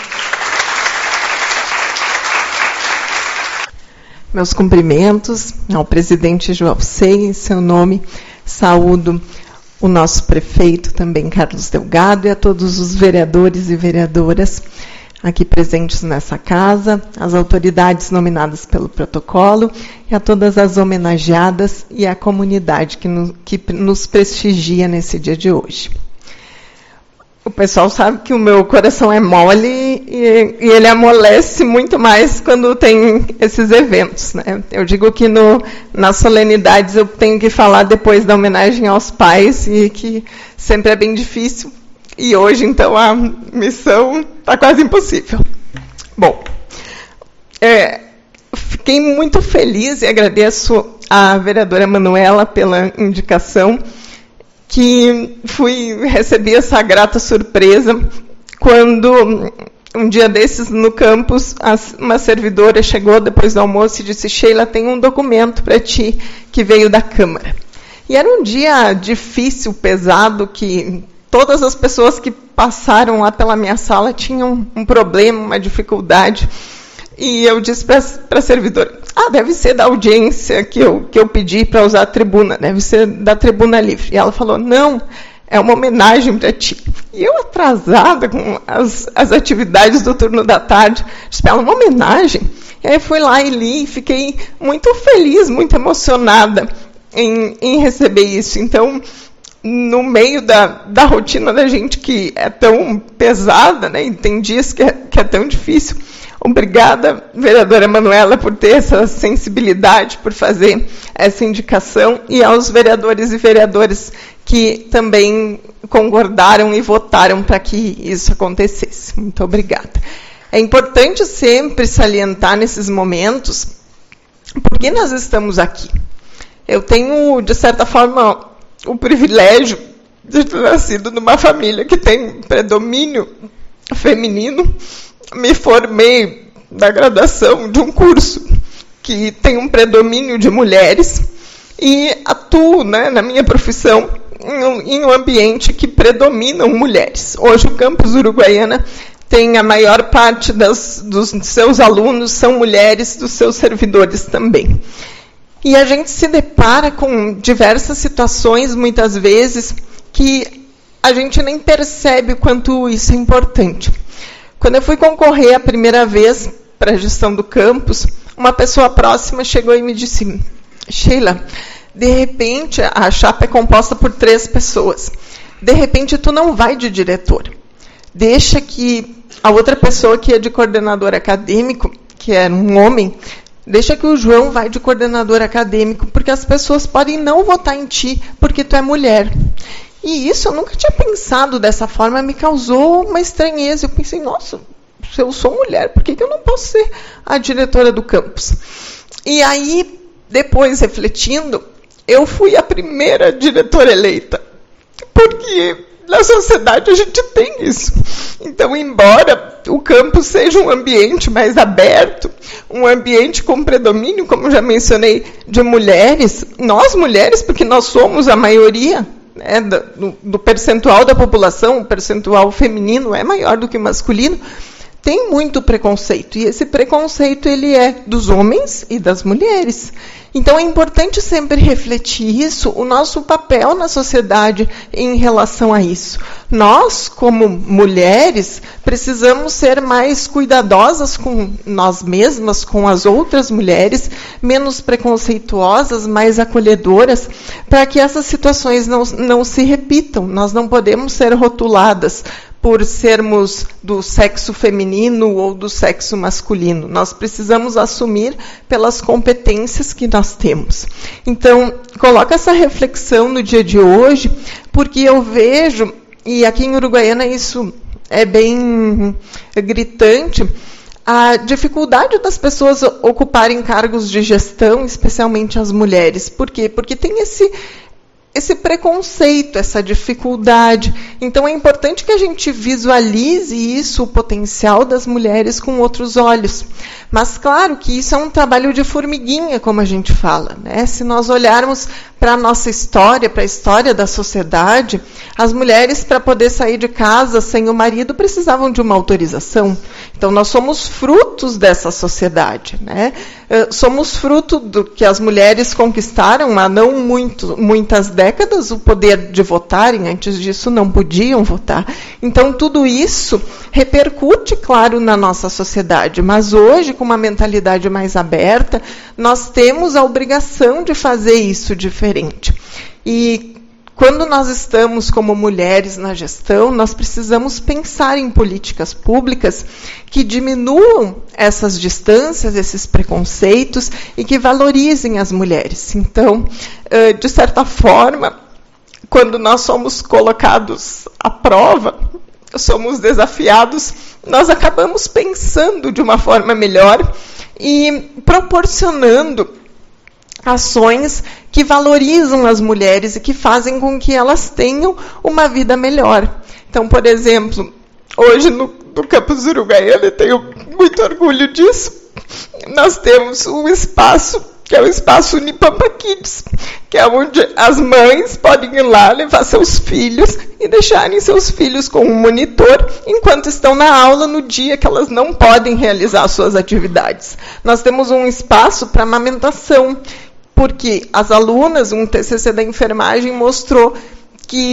Meus cumprimentos ao presidente João Sei, em seu nome, saúdo o nosso prefeito também, Carlos Delgado, e a todos os vereadores e vereadoras aqui presentes nessa casa, as autoridades nominadas pelo protocolo e a todas as homenageadas e a comunidade que, no, que nos prestigia nesse dia de hoje. O pessoal sabe que o meu coração é mole e, e ele amolece muito mais quando tem esses eventos, né? Eu digo que no, nas solenidades eu tenho que falar depois da homenagem aos pais e que sempre é bem difícil. E hoje, então, a missão está quase impossível. Bom, é, fiquei muito feliz e agradeço à vereadora Manuela pela indicação, que fui recebi essa grata surpresa quando, um dia desses, no campus, uma servidora chegou depois do almoço e disse: Sheila, tem um documento para ti que veio da Câmara. E era um dia difícil, pesado, que todas as pessoas que passaram lá pela minha sala tinham um problema, uma dificuldade. E eu disse para a servidora: ah, deve ser da audiência que eu, que eu pedi para usar a tribuna, deve ser da tribuna livre. E ela falou: não, é uma homenagem para ti. E eu, atrasada com as, as atividades do turno da tarde, disse para ela: uma homenagem? E aí fui lá e li, e fiquei muito feliz, muito emocionada em, em receber isso. Então, no meio da, da rotina da gente, que é tão pesada, né, e tem dias que é, que é tão difícil, Obrigada, vereadora Manuela, por ter essa sensibilidade, por fazer essa indicação, e aos vereadores e vereadoras que também concordaram e votaram para que isso acontecesse. Muito obrigada. É importante sempre salientar nesses momentos por que nós estamos aqui. Eu tenho, de certa forma, o privilégio de ter nascido numa família que tem predomínio feminino. Me formei na graduação de um curso que tem um predomínio de mulheres e atuo, né, na minha profissão em, em um ambiente que predominam mulheres. Hoje o campus Uruguaiana tem a maior parte das, dos seus alunos são mulheres, dos seus servidores também. E a gente se depara com diversas situações, muitas vezes, que a gente nem percebe o quanto isso é importante. Quando eu fui concorrer a primeira vez para a gestão do campus, uma pessoa próxima chegou e me disse: Sheila, de repente, a chapa é composta por três pessoas. De repente, tu não vai de diretor. Deixa que a outra pessoa que é de coordenador acadêmico, que era um homem, deixa que o João vai de coordenador acadêmico, porque as pessoas podem não votar em ti porque tu é mulher. E isso eu nunca tinha pensado dessa forma, me causou uma estranheza. Eu pensei, nossa, se eu sou mulher, por que eu não posso ser a diretora do campus? E aí, depois, refletindo, eu fui a primeira diretora eleita, porque na sociedade a gente tem isso. Então, embora o campus seja um ambiente mais aberto, um ambiente com predomínio, como já mencionei, de mulheres, nós mulheres, porque nós somos a maioria, né, do, do percentual da população, o percentual feminino é maior do que o masculino, tem muito preconceito. E esse preconceito ele é dos homens e das mulheres. Então é importante sempre refletir isso, o nosso papel na sociedade em relação a isso. Nós, como mulheres, precisamos ser mais cuidadosas com nós mesmas, com as outras mulheres, menos preconceituosas, mais acolhedoras, para que essas situações não, não se repitam. Nós não podemos ser rotuladas por sermos do sexo feminino ou do sexo masculino. Nós precisamos assumir pelas competências que nós temos. Então, coloca essa reflexão no dia de hoje, porque eu vejo, e aqui em Uruguaiana isso é bem gritante, a dificuldade das pessoas ocuparem cargos de gestão, especialmente as mulheres. Por quê? Porque tem esse... esse preconceito, essa dificuldade. Então, é importante que a gente visualize isso, o potencial das mulheres com outros olhos. Mas, claro que isso é um trabalho de formiguinha, como a gente fala, né? Se nós olharmos para a nossa história, para a história da sociedade, as mulheres, para poder sair de casa sem o marido, precisavam de uma autorização. Então, nós somos frutos dessa sociedade, né? Somos fruto do que as mulheres conquistaram há não muito, muitas décadas, o poder de votarem. Antes disso, não podiam votar. Então, tudo isso repercute, claro, na nossa sociedade. Mas hoje, com uma mentalidade mais aberta, nós temos a obrigação de fazer isso diferente. E quando nós estamos como mulheres na gestão, nós precisamos pensar em políticas públicas que diminuam essas distâncias, esses preconceitos e que valorizem as mulheres. Então, de certa forma, quando nós somos colocados à prova, somos desafiados, nós acabamos pensando de uma forma melhor e proporcionando ações que valorizam as mulheres e que fazem com que elas tenham uma vida melhor. Então, por exemplo, hoje no, no campus Uruguaiana, eu tenho muito orgulho disso, nós temos um espaço, que é o espaço Unipampa Kids, que é onde as mães podem ir lá levar seus filhos e deixarem seus filhos com um monitor enquanto estão na aula no dia que elas não podem realizar suas atividades. Nós temos um espaço para amamentação, porque as alunas, um T C C da enfermagem mostrou que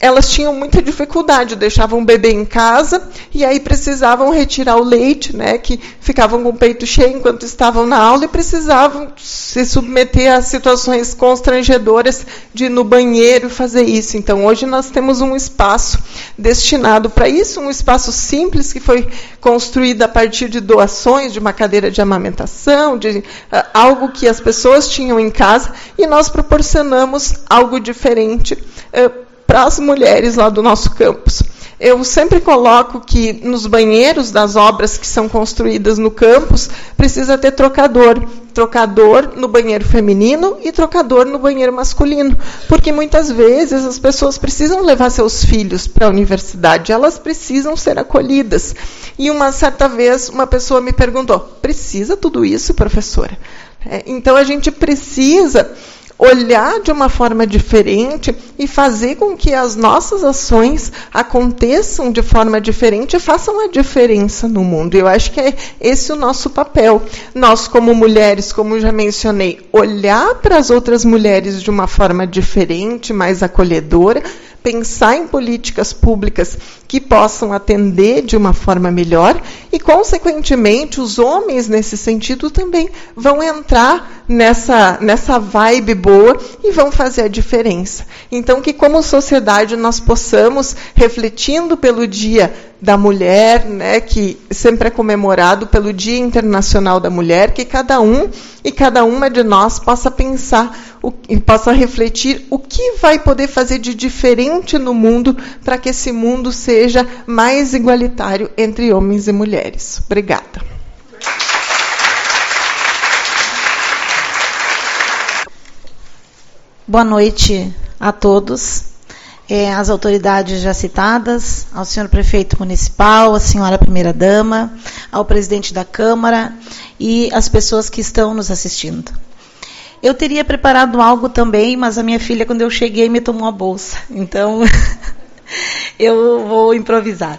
elas tinham muita dificuldade, deixavam o bebê em casa e aí precisavam retirar o leite, né, que ficavam com o peito cheio enquanto estavam na aula e precisavam se submeter a situações constrangedoras de ir no banheiro fazer isso. Então, hoje nós temos um espaço destinado para isso, um espaço simples que foi construído a partir de doações de uma cadeira de amamentação, de uh, algo que as pessoas tinham em casa, e nós proporcionamos algo diferente uh, para as mulheres lá do nosso campus. Eu sempre coloco que nos banheiros das obras que são construídas no campus, precisa ter trocador. Trocador no banheiro feminino e trocador no banheiro masculino. Porque muitas vezes as pessoas precisam levar seus filhos para a universidade, elas precisam ser acolhidas. E uma certa vez uma pessoa me perguntou, precisa tudo isso, professora? É, então a gente precisa olhar de uma forma diferente e fazer com que as nossas ações aconteçam de forma diferente e façam a diferença no mundo. Eu acho que é esse o nosso papel. Nós, como mulheres, como já mencionei, olhar para as outras mulheres de uma forma diferente, mais acolhedora, pensar em políticas públicas que possam atender de uma forma melhor e, consequentemente, os homens, nesse sentido, também vão entrar nessa, nessa vibe boa e vão fazer a diferença. Então, que como sociedade nós possamos, refletindo pelo Dia da Mulher, né, que sempre é comemorado pelo Dia Internacional da Mulher, que cada um e cada uma de nós possa pensar o, e possa refletir o que vai poder fazer de diferente no mundo para que esse mundo seja mais igualitário entre homens e mulheres. Obrigada. Boa noite a todos. É, as autoridades já citadas, ao senhor prefeito municipal, à senhora primeira-dama, ao presidente da Câmara e as pessoas que estão nos assistindo. Eu teria preparado algo também, mas a minha filha, quando eu cheguei, me tomou a bolsa. Então, eu vou improvisar.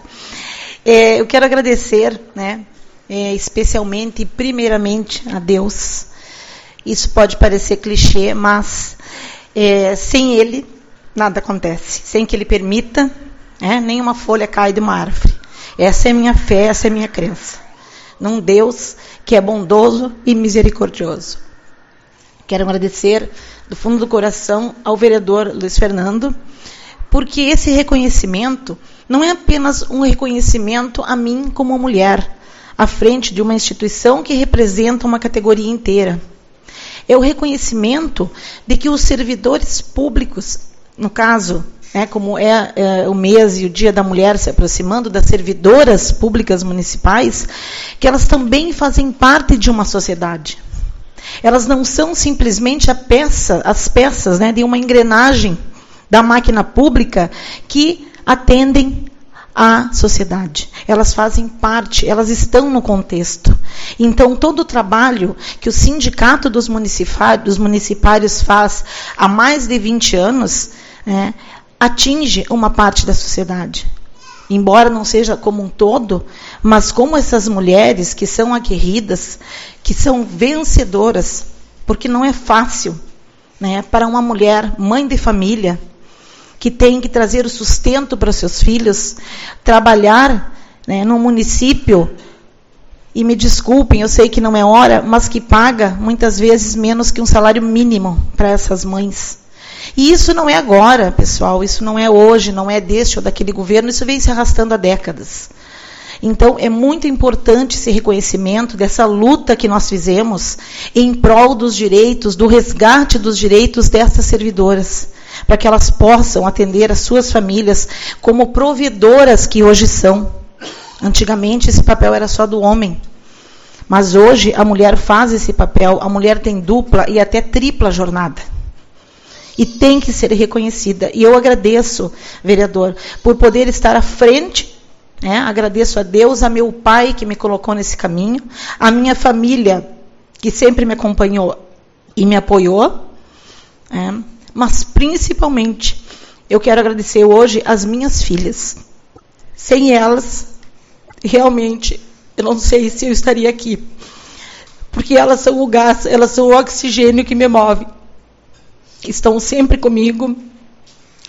É, eu quero agradecer, né, é, especialmente e primeiramente a Deus. Isso pode parecer clichê, mas é, sem Ele, nada acontece. Sem que Ele permita, é, nenhuma folha cai de uma árvore. Essa é a minha fé, essa é a minha crença. Num Deus que é bondoso e misericordioso. Quero agradecer do fundo do coração ao vereador Luiz Fernando, porque esse reconhecimento não é apenas um reconhecimento a mim como mulher, à frente de uma instituição que representa uma categoria inteira. É o reconhecimento de que os servidores públicos, no caso, né, como é, é o mês e o Dia da Mulher se aproximando, das servidoras públicas municipais, que elas também fazem parte de uma sociedade. Elas não são simplesmente a peça, as peças, né, de uma engrenagem da máquina pública que atendem à sociedade. Elas fazem parte, elas estão no contexto. Então, todo o trabalho que o Sindicato dos Municipários, dos municipários faz há mais de vinte anos, né, atinge uma parte da sociedade. Embora não seja como um todo, mas como essas mulheres que são aguerridas, que são vencedoras, porque não é fácil, né, para uma mulher, mãe de família, que tem que trazer o sustento para os seus filhos, trabalhar, né, num município, e me desculpem, eu sei que não é hora, mas que paga muitas vezes menos que um salário mínimo para essas mães. E isso não é agora, pessoal, isso não é hoje, não é deste ou daquele governo, isso vem se arrastando há décadas. Então, é muito importante esse reconhecimento dessa luta que nós fizemos em prol dos direitos, do resgate dos direitos dessas servidoras, para que elas possam atender as suas famílias como provedoras que hoje são. Antigamente, esse papel era só do homem. Mas hoje, a mulher faz esse papel, a mulher tem dupla e até tripla jornada. E tem que ser reconhecida. E eu agradeço, vereador, por poder estar à frente, né? Agradeço a Deus, a meu pai que me colocou nesse caminho, a minha família que sempre me acompanhou e me apoiou, é? Mas principalmente eu quero agradecer hoje às minhas filhas. Sem elas, realmente, eu não sei se eu estaria aqui, porque elas são o gás, elas são o oxigênio que me move. Estão sempre comigo,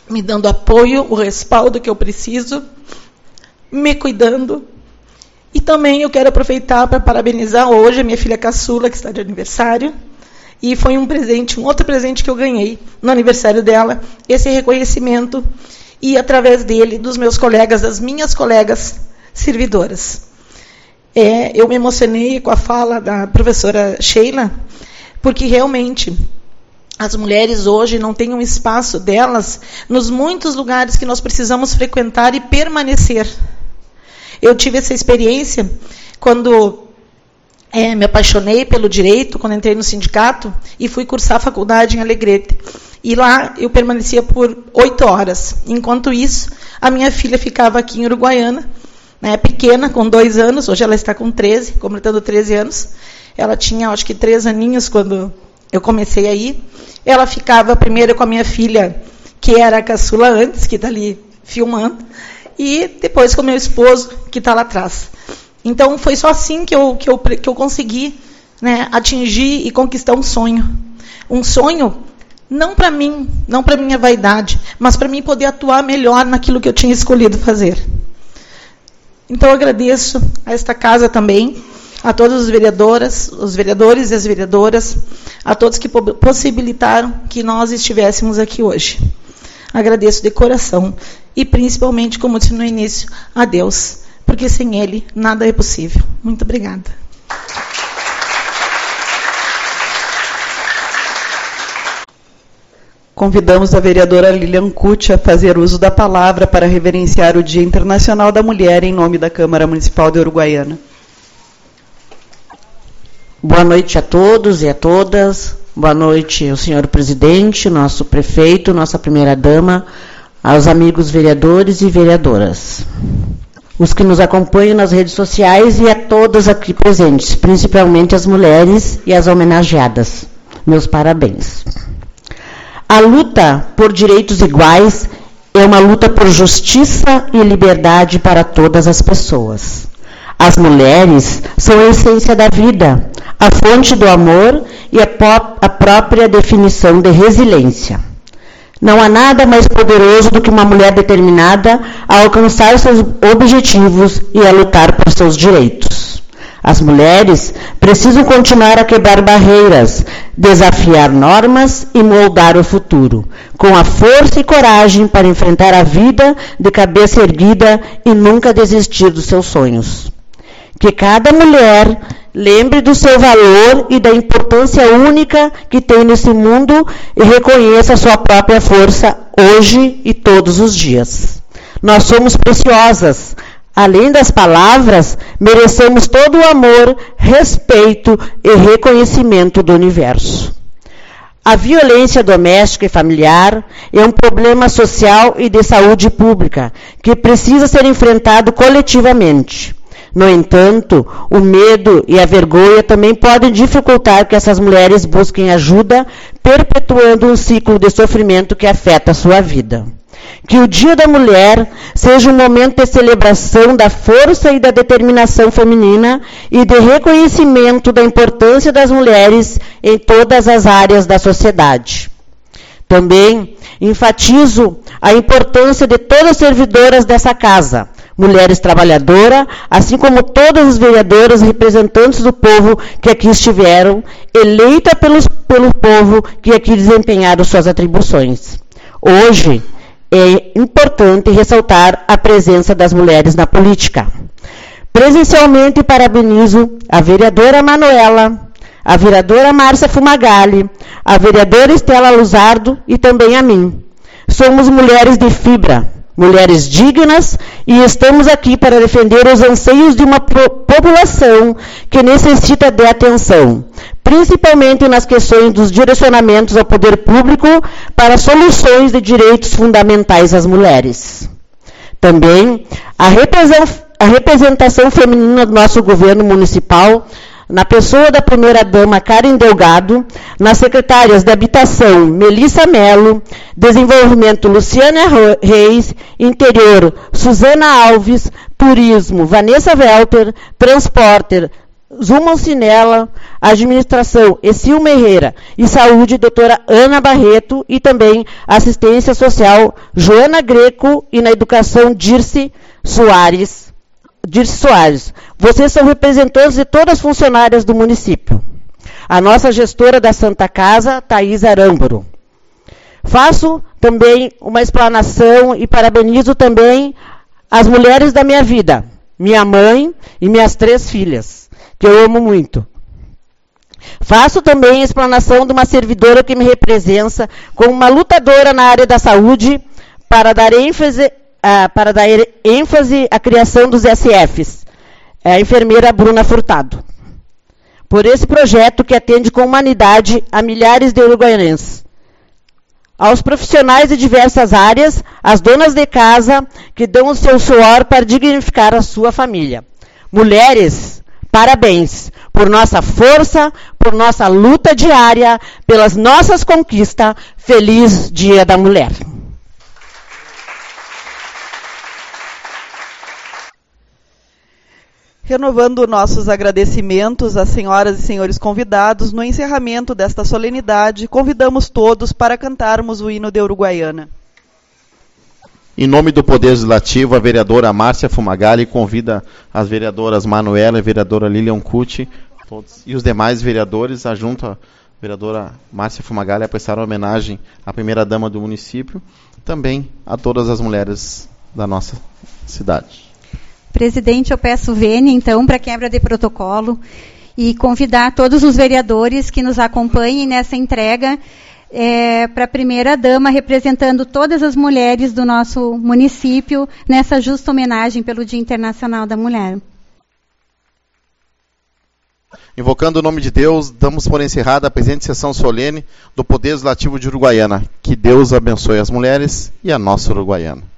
me dando apoio, o respaldo que eu preciso, me cuidando. E também eu quero aproveitar para parabenizar hoje a minha filha caçula, que está de aniversário. E foi um presente, um outro presente que eu ganhei no aniversário dela, esse reconhecimento, e através dele, dos meus colegas, das minhas colegas servidoras. É, eu me emocionei com a fala da professora Sheila, porque realmente as mulheres hoje não têm um espaço delas nos muitos lugares que nós precisamos frequentar e permanecer. Eu tive essa experiência quando é, me apaixonei pelo direito, quando entrei no sindicato e fui cursar a faculdade em Alegrete. E lá eu permanecia por oito horas. Enquanto isso, a minha filha ficava aqui em Uruguaiana, né, pequena, com dois anos, hoje ela está com treze, completando treze anos. Ela tinha, acho que, três aninhos quando eu comecei a ir. Ela ficava primeiro com a minha filha, que era a caçula antes, que está ali filmando, e depois com o meu esposo, que está lá atrás. Então, foi só assim que eu, que eu, que eu consegui, né, atingir e conquistar um sonho. Um sonho, não para mim, não para minha vaidade, mas para mim poder atuar melhor naquilo que eu tinha escolhido fazer. Então, eu agradeço a esta casa também, a todas as vereadoras, os vereadores e as vereadoras, a todos que possibilitaram que nós estivéssemos aqui hoje. Agradeço de coração e, principalmente, como disse no início, a Deus, porque sem Ele nada é possível. Muito obrigada. Convidamos a vereadora Lilian Cucci a fazer uso da palavra para reverenciar o Dia Internacional da Mulher em nome da Câmara Municipal de Uruguaiana. Boa noite a todos e a todas. Boa noite ao senhor presidente, nosso prefeito, nossa primeira-dama, aos amigos vereadores e vereadoras, os que nos acompanham nas redes sociais e a todas aqui presentes, principalmente as mulheres e as homenageadas. Meus parabéns. A luta por direitos iguais é uma luta por justiça e liberdade para todas as pessoas. As mulheres são a essência da vida, a fonte do amor e a, a própria definição de resiliência. Não há nada mais poderoso do que uma mulher determinada a alcançar seus objetivos e a lutar por seus direitos. As mulheres precisam continuar a quebrar barreiras, desafiar normas e moldar o futuro, com a força e coragem para enfrentar a vida de cabeça erguida e nunca desistir dos seus sonhos. Que cada mulher lembre do seu valor e da importância única que tem nesse mundo e reconheça a sua própria força hoje e todos os dias. Nós somos preciosas. Além das palavras, merecemos todo o amor, respeito e reconhecimento do universo. A violência doméstica e familiar é um problema social e de saúde pública que precisa ser enfrentado coletivamente. No entanto, o medo e a vergonha também podem dificultar que essas mulheres busquem ajuda, perpetuando um ciclo de sofrimento que afeta a sua vida. Que o Dia da Mulher seja um momento de celebração da força e da determinação feminina e de reconhecimento da importância das mulheres em todas as áreas da sociedade. Também enfatizo a importância de todas as servidoras dessa casa, mulheres trabalhadoras, assim como todas as vereadoras e representantes do povo que aqui estiveram, eleitas pelos, pelo povo que aqui desempenharam suas atribuições. Hoje, é importante ressaltar a presença das mulheres na política. Presencialmente parabenizo a vereadora Manuela, a vereadora Márcia Fumagalli, a vereadora Estela Luzardo e também a mim. Somos mulheres de fibra, mulheres dignas, e estamos aqui para defender os anseios de uma população que necessita de atenção, principalmente nas questões dos direcionamentos ao poder público para soluções de direitos fundamentais às mulheres. Também a representação feminina do nosso governo municipal, na pessoa da primeira-dama Karen Delgado, nas secretárias de Habitação Melissa Mello, Desenvolvimento Luciana Reis, Interior Suzana Alves, Turismo Vanessa Welter, Transporte Zuma Cinella, Administração Essil Merreira e Saúde, doutora Ana Barreto, e também Assistência Social Joana Greco e na Educação Dirce Soares. Dirce Soares. Vocês são representantes de todas as funcionárias do município. A nossa gestora da Santa Casa, Thaís Aramburo. Faço também uma explanação e parabenizo também as mulheres da minha vida, minha mãe e minhas três filhas, que eu amo muito. Faço também a explanação de uma servidora que me representa como uma lutadora na área da saúde para dar ênfase, uh, para dar ênfase à criação dos S Fs, a enfermeira Bruna Furtado. Por esse projeto que atende com humanidade a milhares de uruguaianenses. Aos profissionais de diversas áreas, as donas de casa que dão o seu suor para dignificar a sua família. Mulheres, parabéns por nossa força, por nossa luta diária, pelas nossas conquistas. Feliz Dia da Mulher. Renovando nossos agradecimentos às senhoras e senhores convidados, no encerramento desta solenidade, convidamos todos para cantarmos o hino de Uruguaiana. Em nome do Poder Legislativo, a vereadora Márcia Fumagalli convida as vereadoras Manuela e a vereadora Lilian Cucci todos, e os demais vereadores, a junto a vereadora Márcia Fumagalli, a prestar homenagem à primeira-dama do município, também a todas as mulheres da nossa cidade. Presidente, eu peço vênia, então, para quebra de protocolo e convidar todos os vereadores que nos acompanhem nessa entrega é, para a primeira-dama, representando todas as mulheres do nosso município, nessa justa homenagem pelo Dia Internacional da Mulher. Invocando o nome de Deus, damos por encerrada a presente sessão solene do Poder Legislativo de Uruguaiana. Que Deus abençoe as mulheres e a nossa Uruguaiana.